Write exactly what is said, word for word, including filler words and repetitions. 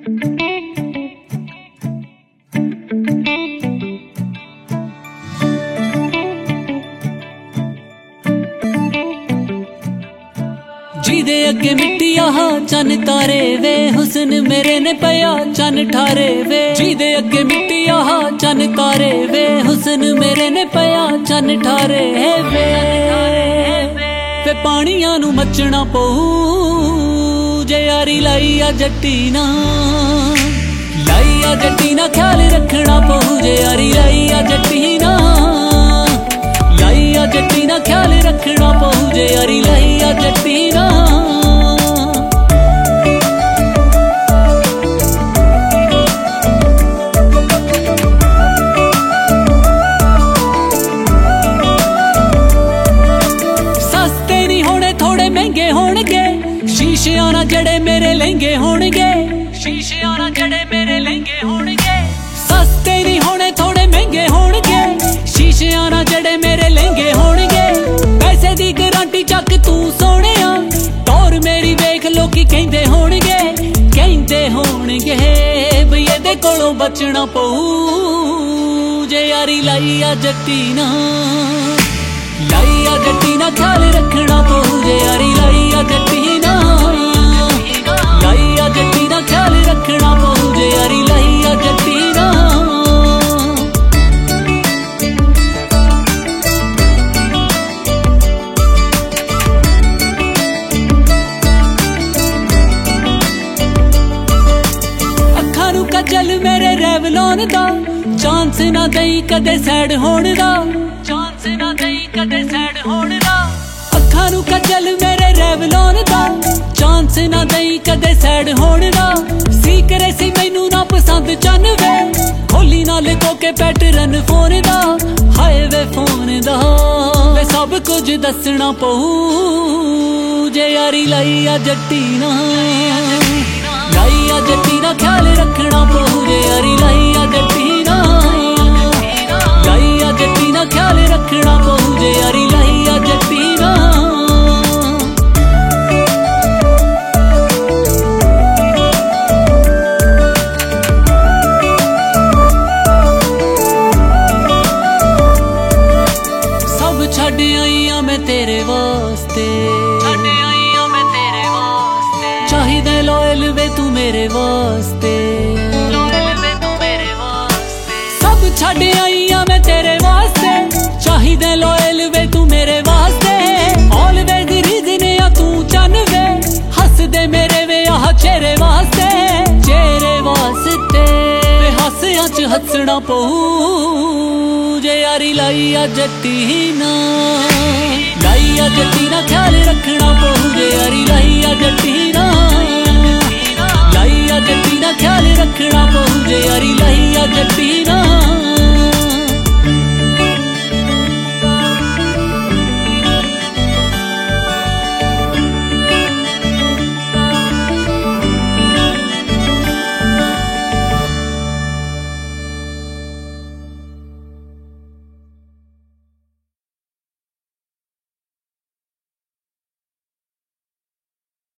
जिदे अगे मिट्टी आहा चन तारे वे हुस्न मेरे ने पया चन ठारे वे। जिदे अगे मिट्टी आहा चन तारे वे हुस्न मेरे ने पया चन ठारे वे। वे पानियां नू मचना पऊ जे यारी लाई आ जट्टी ना, लाई आ जट्टी ना ख्याल रखना पऊ जे यारी लाई आ जट्टी ना, लाई आ जट्टी ना ख्याल रखना पऊ जे यारी लाई आ जट्टी ना। सस्ते नहीं होने थोड़े महंगे होणगे, शीशियां ना जड़े मेरे लहंगे होणगे, शीशियां ना जड़े मेरे लहंगे होणगे। सस्ते नहीं होने थोड़े महंगे होणगे, शीशियां ना जड़े मेरे लहंगे होणगे। पैसे दी गारंटी चक तू सोहणिया, टौर मेरी वेख लोकी कहंदे होणगे, कहंदे होणगे बई इहदे कोलों बचना पऊ जे यारी लाई आ जट्टी ना, लाई आ जट्टी ना ख्याल रखना पऊ जे यारी लाई आ जट्टी ना, लाई आ जट्टी ना ख्याल रखना पऊ जे यारी लाई आ जट्टी ना। कजल मेरे रेवलोन दा चांस ना दई कदे सैड होण दा, चांस ना दई कदे सैड होण दा। अखां नू कजल मेरे रेवलोन दा चांस ना दई कदे सैड होण दा। सी करे सी मैनू ना पसंद चन वे, खोली ना लिखो के पैटर्न फोन दा, हाय वे फोन दा। वे सब कुछ दसना पऊ जे यारी लाई आ जट्टी ना, लाई आ जट्टी ना ख्याल रखना पऊ जे यारी लाई आ जट्टी ना, लाई आ जट्टी ना ख्याल रखना पऊ जे यारी लाई आ जट्टी ना। सब छड्ड आई आ मैं तेरे वास्ते, छड्ड आई आ मैं तेरे वास्ते। चाहिदे लॉयल वे तू मेरे वास्ते, लॉयल वे तू मेरे वास्ते। सब छड्ड आई आ मैं तेरे वास्ते, चाहिदे लॉयल वे तू मेरे वास्ते। ऑलवेज रीजन आ तू चन वे, हस दे मेरे वे आह चेहरे वास्ते, चेहरे वास्ते। वे हसियां च हसना पऊ जे यारी लाई आ जट्टी ना, लाई आ